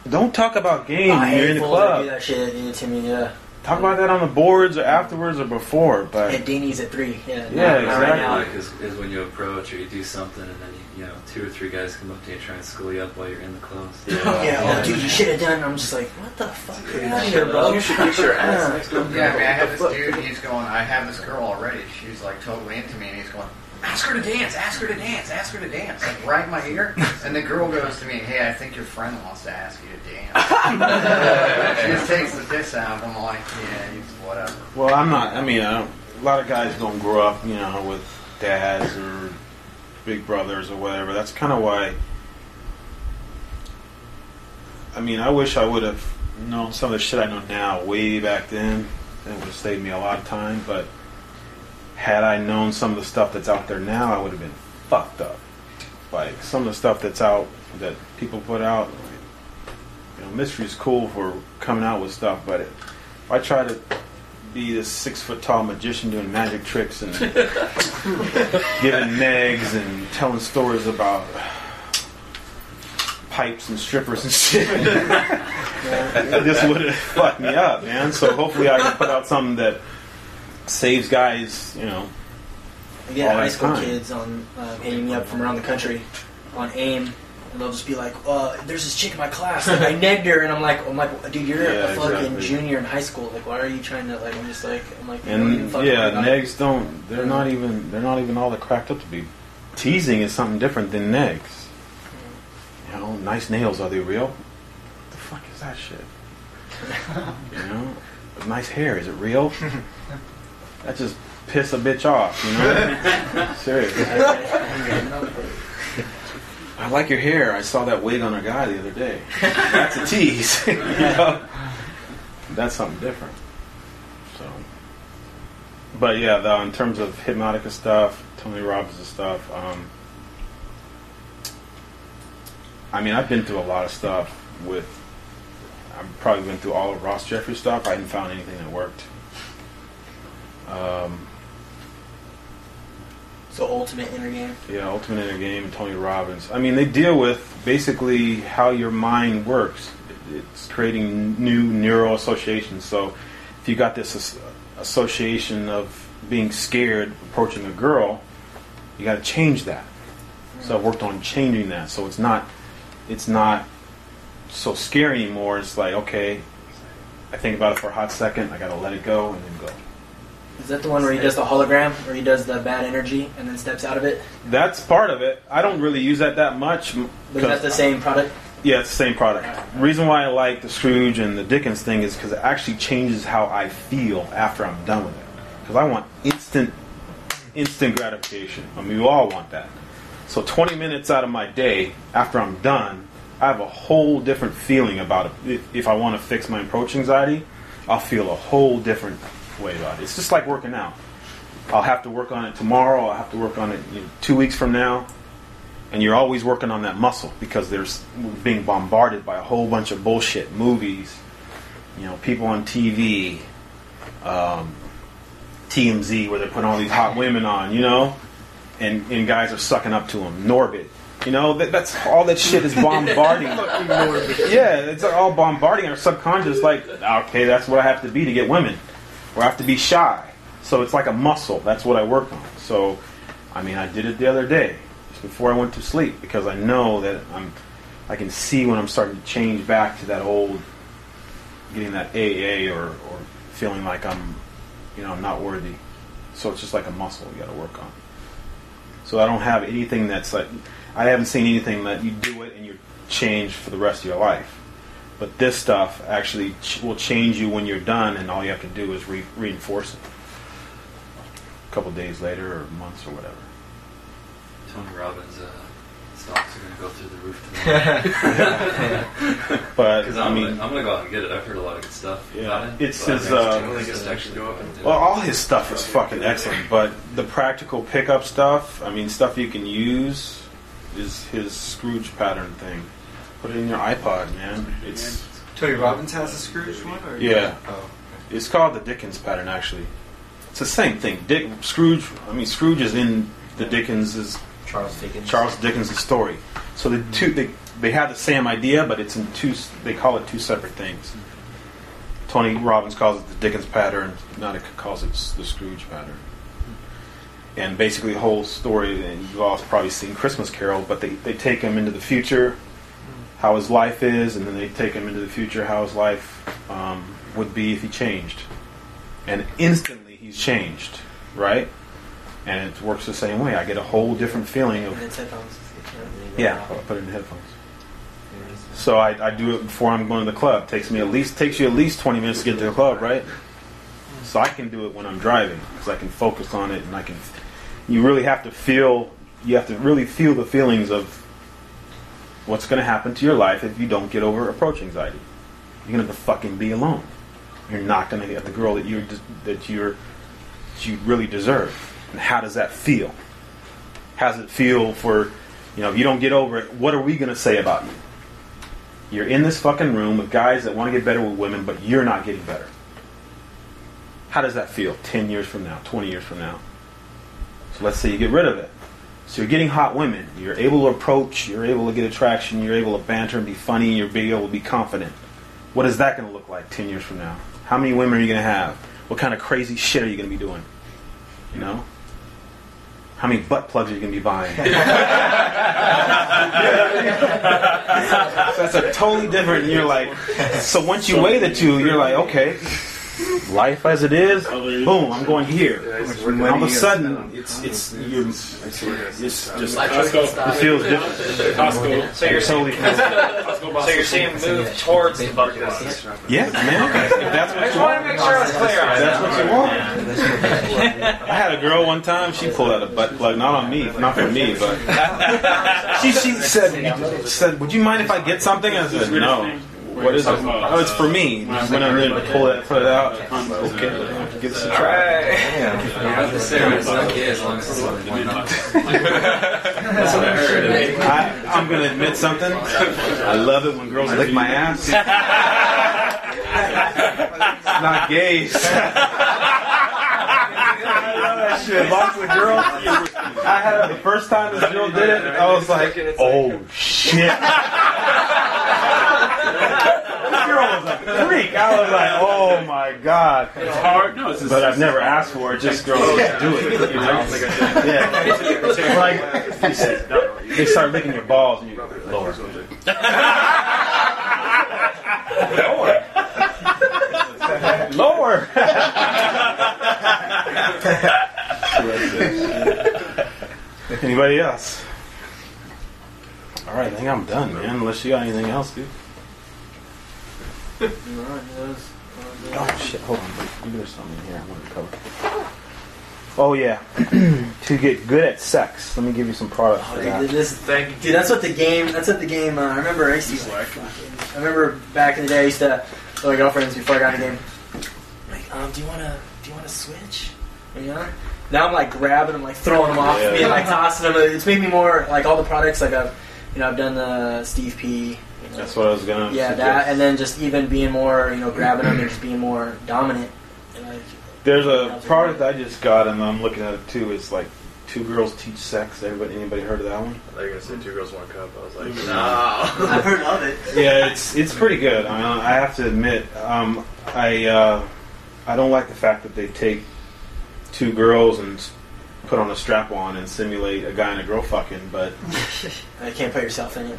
Don't talk about games when you're in the Do club. that shit to me, yeah. Talk about that on the boards or afterwards or before. But At Denny's at 3. Yeah, Yeah, not right exactly. now. Like is when you approach or you do something and then you know 2 or 3 guys come up to you and try and school you up while you're in the clubs. Oh, dude, you should have done. I'm just like, what the fuck? Get out of here, bro. You should get your ass next to him. Yeah, I mean, I have this dude, he's going, I have this girl already. She's like totally into me, and he's going, ask her to dance, ask her to dance, ask her to dance. Like right in my ear. And the girl goes to me, hey, I think your friend wants to ask you to dance. She just takes the piss out. I'm like, yeah, whatever. well, I'm not. I mean, a lot of guys don't grow up, you know, with dads or big brothers or whatever. That's kind of why. I mean, I wish I would have known some of the shit I know now way back then. It would have saved me a lot of time. But had I known some of the stuff that's out there now, I would have been fucked up. Like some of the stuff that's out that people put out. You know, Mystery's cool for coming out with stuff, but if I try to be this 6-foot-tall magician doing magic tricks and giving negs and telling stories about pipes and strippers and shit, this would have fucked me up, man. So hopefully I can put out something that saves guys, you know. I get all high that school time. kids on hitting me up from around the country on AIM, and they'll just be like, "There's this chick in my class, like, I negged her," and I'm like, "Dude, you're Yeah, a fucking exactly. junior in high school. Like, why are you trying to like?" I'm just like, "You don't even And fucking yeah, worry about it." negs don't. They're not even all that cracked up to be. Teasing is something different than negs. You know, nice nails. Are they real? What the fuck is that shit? You know, nice hair. Is it real? That just piss a bitch off. You know, seriously. I like your hair. I saw that wig on a guy the other day. That's a tease. You know? That's something different. So, but yeah, in terms of Hypnotica stuff, Tony Robbins stuff, I mean, I've been through a lot of stuff with. I've probably been through all of Ross Jeffrey stuff. I hadn't found anything that worked. So Ultimate Inner Game. Yeah, Ultimate Inner Game and Tony Robbins. I mean, they deal with basically how your mind works. It's creating new neural associations. So if you got this association of being scared approaching a girl, you got to change that. So I've worked on changing that. So it's not so scary anymore. It's like, okay, I think about it for a hot second. I got to let it go and then go. Is that the one where he does the hologram, where he does the bad energy and then steps out of it? That's part of it. I don't really use that much. But that's the same product? Yeah, it's the same product. The reason why I like the Scrooge and the Dickens thing is because it actually changes how I feel after I'm done with it. Because I want instant gratification. I mean, we all want that. So 20 minutes out of my day after I'm done, I have a whole different feeling about it. If I want to fix my approach anxiety, I'll feel a whole different way about it. It's just like working out. I'll have to work on it tomorrow. I'll have to work on it 2 weeks from now. And you're always working on that muscle because we're being bombarded by a whole bunch of bullshit. Movies, people on TV, TMZ, where they're putting all these hot women on, and guys are sucking up to them. Norbit. That's all that shit is bombarding. Yeah, it's all bombarding our subconscious. Like, okay, that's what I have to be to get women. Or I have to be shy. So it's like a muscle. That's what I work on. So, I mean, I did it the other day, just before I went to sleep, because I know that I can see when I'm starting to change back to that old, getting that AA or feeling like I'm not worthy. So it's just like a muscle you got to work on. So I don't have anything that's like, I haven't seen anything that you do it and you're changed for the rest of your life. But this stuff actually will change you when you're done, and all you have to do is reinforce it. A couple days later, or months, or whatever. Tony Robbins' stocks are going to go through the roof tomorrow. But I'm going to go out and get it. I've heard a lot of good stuff. Yeah, about it's it. his. I think it's actually go up and do it. Well, all his stuff is fucking excellent, but the practical pickup stuff, stuff you can use, is his Scrooge pattern thing. Put it in your iPod, man. It's Tony Robbins has a Scrooge one? Or yeah. Oh, okay. It's called the Dickens pattern, actually. It's the same thing. Scrooge is in the Dickens' Charles Dickens' story. So the they have the same idea, but it's in two. They call it two separate things. Tony Robbins calls it the Dickens pattern. Nautica calls it the Scrooge pattern. And basically, the whole story, and you've all probably seen Christmas Carol, but they take him into the future, how his life is, and then they take him into the future, how his life would be if he changed. And instantly, he's changed, right? And it works the same way. I get a whole different feeling of... And it's headphones. Yeah, I'll put it in headphones. So I do it before I'm going to the club. Takes you at least 20 minutes to get to the club, right? So I can do it when I'm driving because I can focus on it, and I can. You really have to feel. You have to really feel the feelings of what's going to happen to your life if you don't get over approach anxiety. You're going to fucking be alone. You're not going to get the girl that you really deserve. And how does that feel? How does it feel for, if you don't get over it, what are we going to say about you? You're in this fucking room with guys that want to get better with women, but you're not getting better. How does that feel 10 years from now, 20 years from now? So let's say you get rid of it. So you're getting hot women. You're able to approach. You're able to get attraction. You're able to banter and be funny. You're able to be confident. What is that going to look like 10 years from now? How many women are you going to have? What kind of crazy shit are you going to be doing? How many butt plugs are you going to be buying? So that's a totally different. You're like, so once you weigh the two, you're like, okay, life as it is, boom, I'm going here. And all of a sudden, it feels different. So you're totally saying move towards the butt plugs. Yeah, man. That's what you want. I just want to make sure I was clear on That's what you want. I had a girl one time. She pulled out a butt plug, not on me, not for me, but she said, "Would you mind if I get something?" I said, "No." What is it? Oh, it's for me. Just went on there and put it out. Okay, give us a try. Yeah, the same as long as it's one up. That's what I heard. I'm going to admit something. I love it when girls lick my ass. It's not gay. Shit, lots of girls. I had it the first time this girl did it. I was like, oh shit. This girl was a freak. I was like, oh my god. It's hard. No, but I've never asked for it. Just girls just do it. Yeah. Like, they start licking your balls and you go, lower. Lower. Anybody else? All right, I think I'm done, man. Unless you got anything else, dude. Oh shit! Hold on, maybe there's something in here I want to cover. Oh yeah, to get good at sex. Let me give you some products for that. Dude, that's what the game. I remember I remember back in the day I used to with my girlfriends before I got in the game. Like, do you wanna switch? Now I'm like grabbing them, like throwing them off me, and like tossing them. It's made me more like all the products. Like I've done the Steve P. That's what I was gonna. Yeah, suggest. That, and then just even being more, grabbing them and just being more dominant. There's a product I just got, and I'm looking at it too. It's like 2 Girls Teach Sex. Anybody heard of that one? I thought you were gonna say 2 Girls 1 Cup. I was like, no. I've heard of it. Yeah, it's pretty good. I mean, I have to admit, I don't like the fact that they take 2 girls and put on a strap-on and simulate a guy and a girl fucking, but you can't put yourself in it.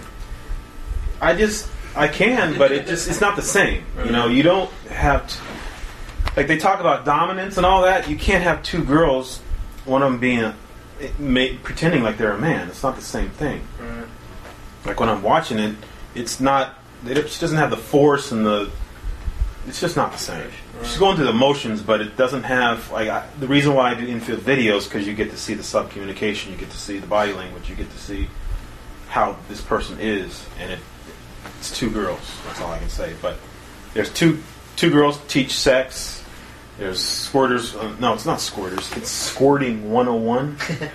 I can, but it's not the same. You don't have like they talk about dominance and all that. You can't have 2 girls, one of them being pretending like they're a man. It's not the same thing. Right. Like when I'm watching it, it's not. She doesn't have the force and the. It's just not the same. Right. She's going through the motions, but it doesn't have the reason why I do infield videos because you get to see the sub-communication, you get to see the body language, you get to see how this person is, and it's 2 girls. That's all I can say. But there's two girls teach sex. There's squirters. No, it's not squirters. It's Squirting 101.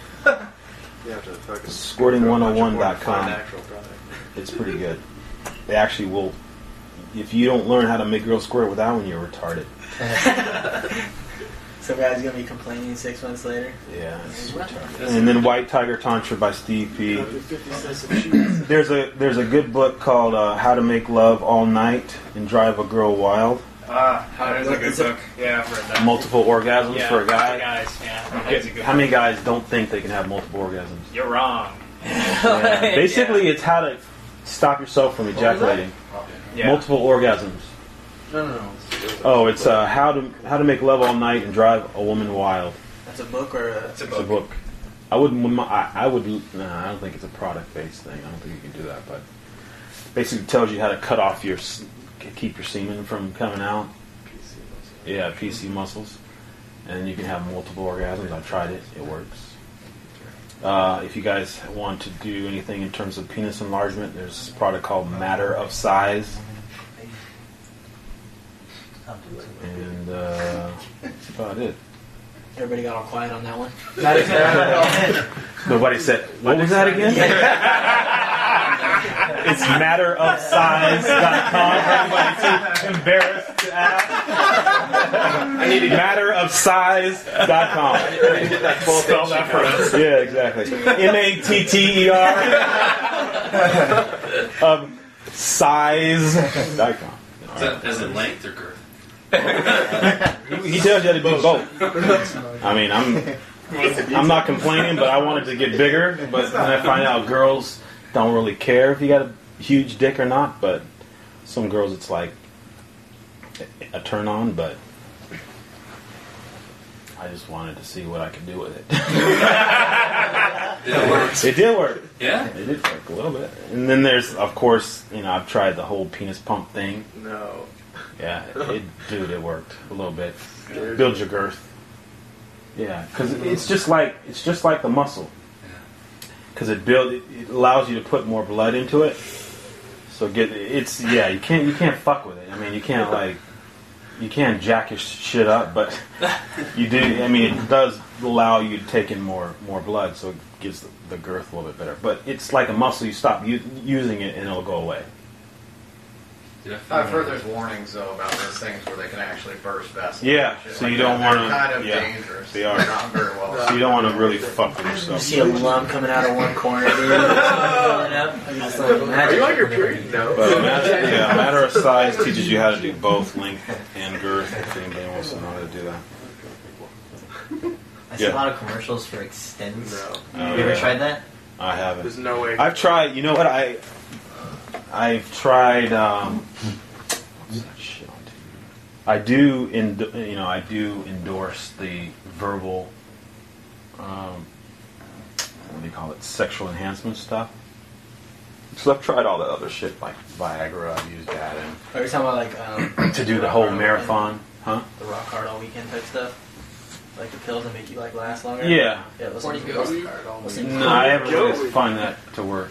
Squirting101.com. It's pretty good. They actually will. If you don't learn how to make girls squirt with that one, you're retarded. Some guy's gonna be complaining 6 months later. Yeah. And then White Tiger Tantra by Steve P. There's a good book called How to Make Love All Night and Drive a Girl Wild. There's a good book. Yeah, I've read that. Multiple orgasms for a guy. Guys, yeah. That's a good How many guys don't think they can have multiple orgasms? You're wrong. Yeah. Basically, it's how to stop yourself from ejaculating. Yeah. Multiple orgasms. No. Oh, it's how to make love all night and drive a woman wild. That's a book or a... It's a It's a book. book. I would. I don't think it's a product-based thing. I don't think you can do that. But basically, tells you how to cut off keep your semen from coming out. Yeah, PC muscles, and you can have multiple orgasms. I've tried it. It works. If you guys want to do anything in terms of penis enlargement, there's a product called Matter of Size. And that's about it. Everybody got all quiet on that one. Nobody said, what was that again? It's matterofsize.com for anybody too embarrassed to ask. Matterofsize.com. Spell that for us. Yeah, exactly. MATTER size.com. Is it length or girth? He tells you how to do both. I mean, I'm not complaining, but I wanted to get bigger. But then I find out girls don't really care if you got a huge dick or not. But some girls, it's like a turn on. But I just wanted to see what I could do with it. Did it work? It did work. Yeah? It did work a little bit. And then there's, of course, I've tried the whole penis pump thing. No. Yeah, it worked a little bit. Build your girth. Yeah, because it's just like the muscle. Because it allows you to put more blood into it. So you can't fuck with it. I mean, you can't jack your shit up, but you do. I mean, it does allow you to take in more blood, so it gives the girth a little bit better. But it's like a muscle. You stop using it, and it'll go away. I've heard there's warnings though about those things where they can actually burst vessels. Yeah, and shit so like you that. don't want to. They're kind of Yeah, dangerous. they are. They're not very well. So you don't want to really fuck with You yourself. see a lump coming out of one corner, dude. Are you on your period? No. But Matter of Size teaches you how to do both length and girth. If anybody wants to know how to do that. I see a lot of commercials for Extends. No. Have you ever tried that? I haven't. There's no way. I've tried. You know what? I've tried. What's that shit on TV? I do endorse the verbal. What do you call it? Sexual enhancement stuff. So I've tried all that other shit like Viagra. I've used that and Are you talking about like to do the whole marathon, huh? the rock hard all weekend type stuff? Like the pills that make you like last longer? Yeah. Yeah, those Horny things pills. No, I haven't really find that to work.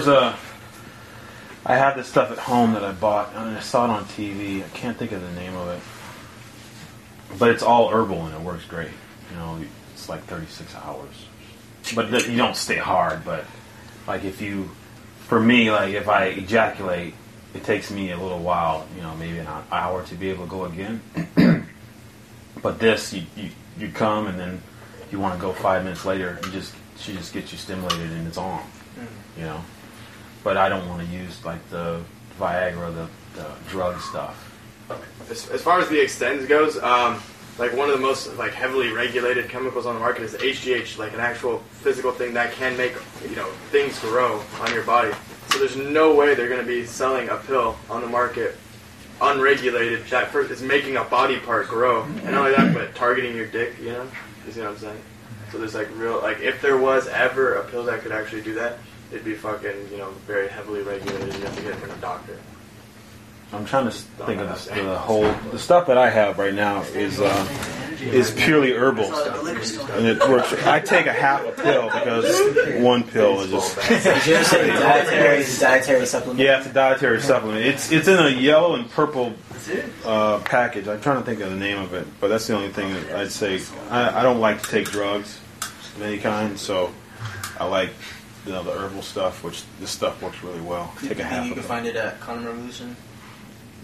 I have this stuff at home that I bought, and I saw it on TV. I can't think of the name of it. But it's all herbal, and it works great. It's like 36 hours. But you don't stay hard, but like for me, like if I ejaculate, it takes me a little while, maybe an hour to be able to go again. But this, you come, and then you want to go 5 minutes later, she just gets you stimulated, and it's on, But I don't want to use like the Viagra, the drug stuff. As far as the Extends goes, like one of the most like heavily regulated chemicals on the market is HGH, like an actual physical thing that can make things grow on your body. So there's no way they're going to be selling a pill on the market unregulated that first is making a body part grow, and not only that, but targeting your dick. You see what I'm saying? So there's like if there was ever a pill that could actually do that, it'd be fucking very heavily regulated. You have to get it from a doctor. I'm trying to think of the stuff that I have right now is purely herbal, and it works. I take a half a pill because one pill is just. Did you ever say dietary supplement? Yeah, it's a dietary supplement. It's in a yellow and purple package. I'm trying to think of the name of it, but that's the only thing that I'd say. I don't like to take drugs of any kind, so I like the herbal stuff, which this stuff works really well. Take a half You of can it. find it at Condom Revolution.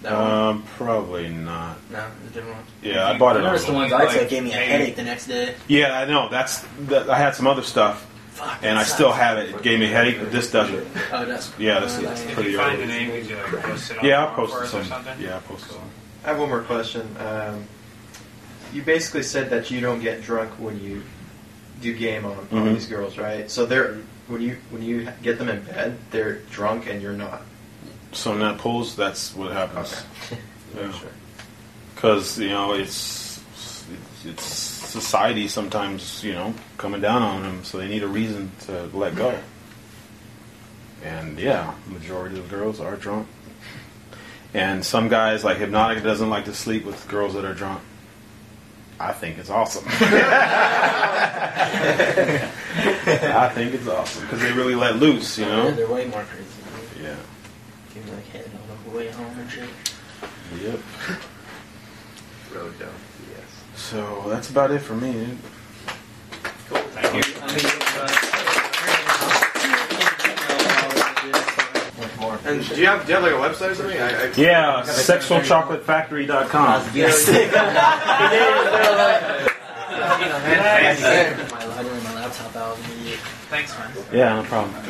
That one? Probably not. No, it's a different one. Yeah, I bought I it. noticed the on. ones I took gave me a headache the next day. Yeah, I know. I had some other stuff, Fuck. and I that still sucks. have it. It gave me a headache, but this doesn't. Oh, that's. Yeah, this is If pretty you find early. the name, could you like post it on Yeah, I'll the forum post for us some. or something? Yeah, I'll post some. I have one more question. You basically said that you don't get drunk when you do game on Mhm. these girls, right? So they're when you get them in bed, they're drunk and you're not. So in that pulls, that's what happens. Okay. Yeah. Because it's society sometimes coming down on them, so they need a reason to let go. And yeah, majority of the girls are drunk. And some guys, like Hypnotic, doesn't like to sleep with girls that are drunk. I think it's awesome. I think it's awesome because they really let loose, Yeah, they're way more crazy. Yeah. Give me like hitting on the way home and shit. Yep. Road down. Yes. So that's about it for me, dude. Thank you. And do you have like a website or something? Yeah, sexualchocolatefactory.com. Yes. I didn't my laptop out. Thanks, man. Yeah, no problem.